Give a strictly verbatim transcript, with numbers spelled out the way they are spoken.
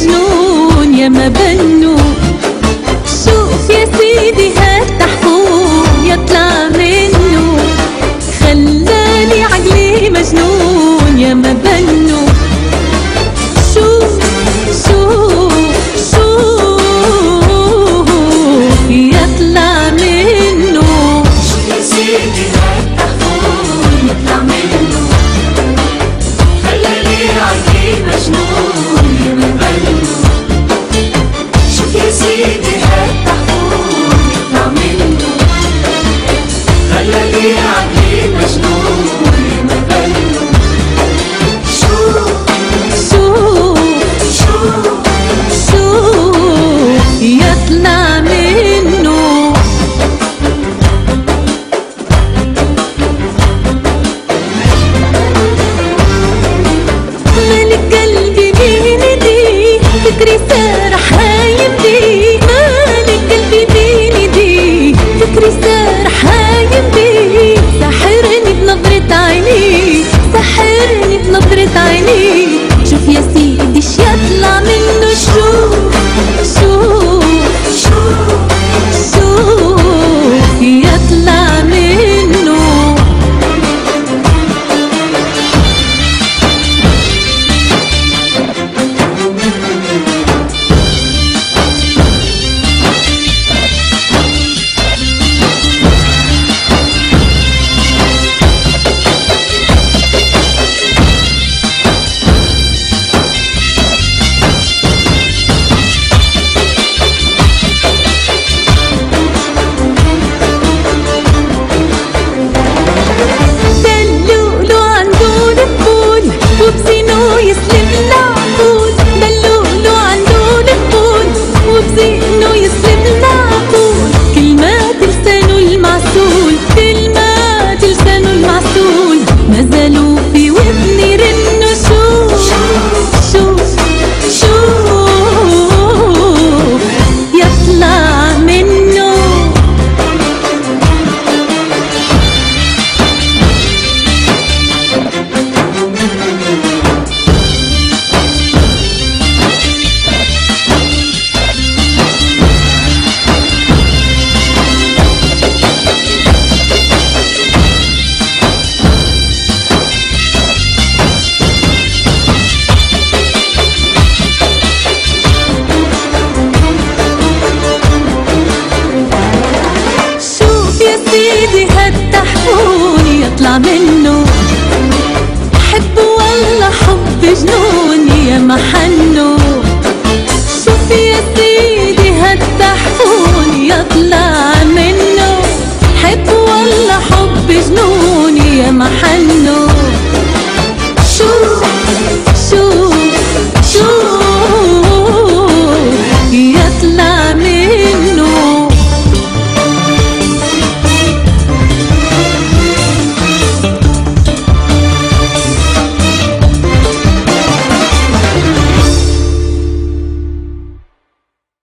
مجنون يا ما بنو. شوف يا سيدي هالتحفون يطلع منه، خلاني عقلي مجنون يا ما بنو. شوف شوف شوف يطلع منه. شوف يا سيدي هالتحفون يطلع منه، خلاني عقلي مجنون يا ما بنو. شوف يا سيدي هالتحفون يطلع منه، خلاني عقلي مجنون يا ما بنو. شوف شوف شوف شوف يطلع منه. مالك قلبي بيني فكري سارح هايم بي. مالك قلبي بيني فكري سارح هايم بي. سحرني بنظرة عيني، سحرني بنظرة عيني. شوف يا سيدي اش يطلع منه. شوف شوف شوف شوف يطلع منه. دلولو عنده الفول وبزينو يسلم العقول. دلولو عنده الفول وبزينو يسلم العقول. كلمات لسانه المعسول، كلمات لسانه المعسول نزلوا في ودني رنوا. شوف شوف شوف يطلع منه. شوف يا سيدي هالتحفون يطلع منه. حب والله حب جنون يا محنو. شوف يا سيدي هالتحفون يطلع منه. حب والله حب جنون يا محنو. شوف شوف